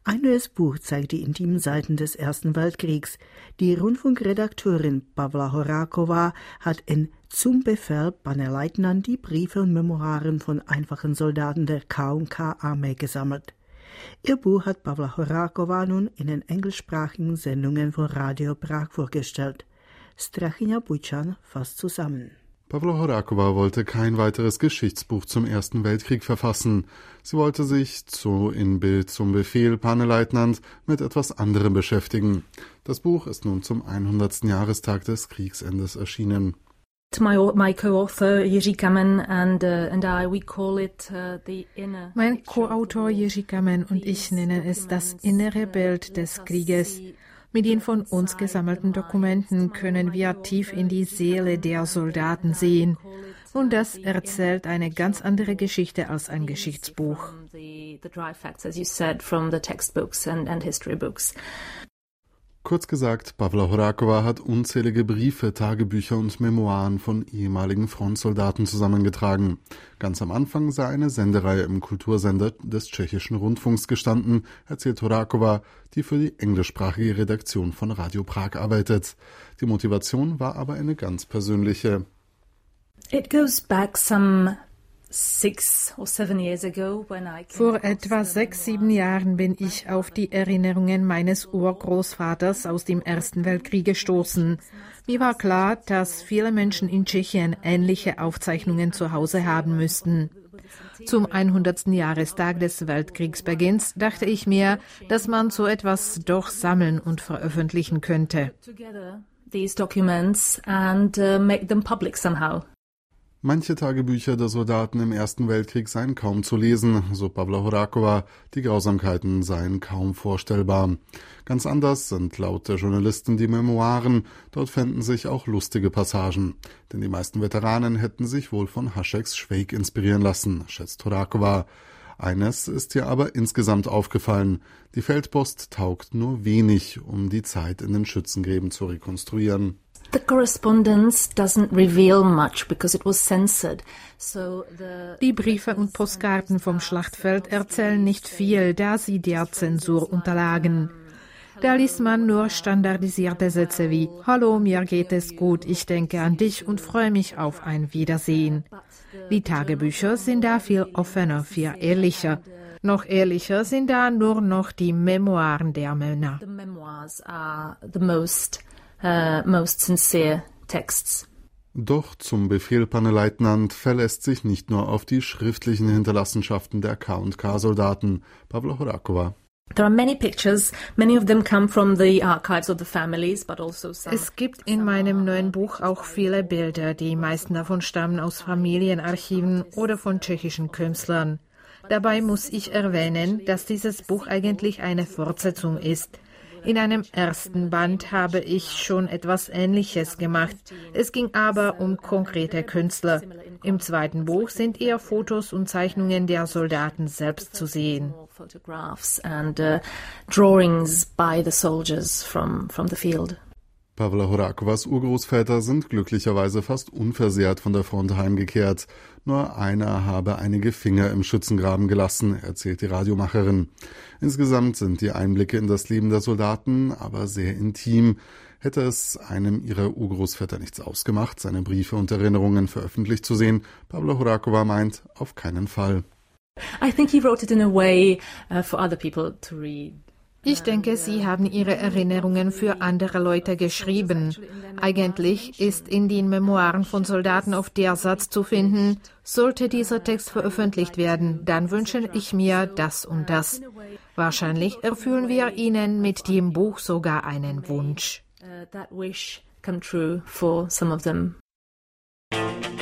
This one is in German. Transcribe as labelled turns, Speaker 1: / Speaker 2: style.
Speaker 1: Ein neues Buch zeigt die intimen Seiten des Ersten Weltkriegs. Die Rundfunkredakteurin Pavla Horáková hat in Zum Befehl, Paneleitnant die Briefe und Memoiren von einfachen Soldaten der K&K-Armee gesammelt. Ihr Buch hat Pavla Horáková nun in den englischsprachigen Sendungen von Radio Prag vorgestellt. Strachina Bujcan fasst zusammen.
Speaker 2: Pavla Horáková wollte kein weiteres Geschichtsbuch zum Ersten Weltkrieg verfassen. Sie wollte sich in Bild zum Befehl, Paneleitnant mit etwas anderem beschäftigen. Das Buch ist nun zum 100. Jahrestag des Kriegsendes erschienen.
Speaker 3: My co-author Jiří Kamen and I, we call it the inner.
Speaker 4: Mein Co-Autor Jiří Kamen und ich nennen es das innere Bild des Krieges. Mit den von uns gesammelten Dokumenten können wir tief in die Seele der Soldaten sehen. Und das erzählt eine ganz andere Geschichte als ein Geschichtsbuch.
Speaker 2: Kurz gesagt, Pavla Horáková hat unzählige Briefe, Tagebücher und Memoiren von ehemaligen Frontsoldaten zusammengetragen. Ganz am Anfang sei eine Sendereihe im Kultursender des tschechischen Rundfunks gestanden, erzählt Horáková, die für die englischsprachige Redaktion von Radio Prag arbeitet. Die Motivation war aber eine ganz persönliche.
Speaker 3: It goes back some 6 or 7 years ago when I
Speaker 4: Vor etwa 6, 7 Jahren bin ich auf die Erinnerungen meines Urgroßvaters aus dem Ersten Weltkrieg gestoßen. Mir war klar, dass viele Menschen in Tschechien ähnliche Aufzeichnungen zu Hause haben müssten. Zum 100. Jahrestag des Weltkriegsbeginns dachte ich mir, dass man so etwas doch sammeln und veröffentlichen könnte.
Speaker 3: These documents and make them public somehow.
Speaker 2: Manche Tagebücher der Soldaten im Ersten Weltkrieg seien kaum zu lesen, so Pavla Horáková, die Grausamkeiten seien kaum vorstellbar. Ganz anders sind laut der Journalisten die Memoiren, dort fänden sich auch lustige Passagen. Denn die meisten Veteranen hätten sich wohl von Hašeks Švejk inspirieren lassen, schätzt Horáková. Eines ist ihr aber insgesamt aufgefallen: Die Feldpost taugt nur wenig, um die Zeit in den Schützengräben zu rekonstruieren.
Speaker 3: The correspondence doesn't reveal much because it was censored.
Speaker 4: Die Briefe und Postkarten vom Schlachtfeld erzählen nicht viel, da sie der Zensur unterlagen. Da liest man nur standardisierte Sätze wie »Hallo, mir geht es gut, ich denke an dich und freue mich auf ein Wiedersehen«. Die Tagebücher sind da viel offener, viel ehrlicher. Noch ehrlicher sind da nur noch die Memoiren der Männer.
Speaker 3: The memoirs are the most sincere texts.
Speaker 2: Doch Zum Befehl, Paneleitnant verlässt sich nicht nur auf die schriftlichen Hinterlassenschaften der K&K-Soldaten. Pavla Horáková.
Speaker 3: There are many pictures, many of them come from the archives of the families, but also some.
Speaker 4: Es gibt in meinem neuen Buch auch viele Bilder, die meisten davon stammen aus Familienarchiven oder von tschechischen Künstlern. Dabei muss ich erwähnen, dass dieses Buch eigentlich eine Fortsetzung ist. In einem ersten Band habe ich schon etwas Ähnliches gemacht. Es ging aber um konkrete Künstler. Im zweiten Buch sind eher Fotos und Zeichnungen der Soldaten selbst zu sehen.
Speaker 3: Photographs and drawings by the soldiers from the field.
Speaker 2: Pavla Horákovás Urgroßväter sind glücklicherweise fast unversehrt von der Front heimgekehrt. Nur einer habe einige Finger im Schützengraben gelassen, erzählt die Radiomacherin. Insgesamt sind die Einblicke in das Leben der Soldaten aber sehr intim. Hätte es einem ihrer Urgroßväter nichts ausgemacht, seine Briefe und Erinnerungen veröffentlicht zu sehen? Pavla Horáková meint, auf keinen Fall.
Speaker 3: I think he wrote it in a way for other people to read.
Speaker 4: Ich denke, sie haben ihre Erinnerungen für andere Leute geschrieben. Eigentlich ist in den Memoiren von Soldaten oft der Satz zu finden: Sollte dieser Text veröffentlicht werden, dann wünsche ich mir das und das. Wahrscheinlich erfüllen wir ihnen mit dem Buch sogar einen Wunsch.
Speaker 3: That wish come true for some of them.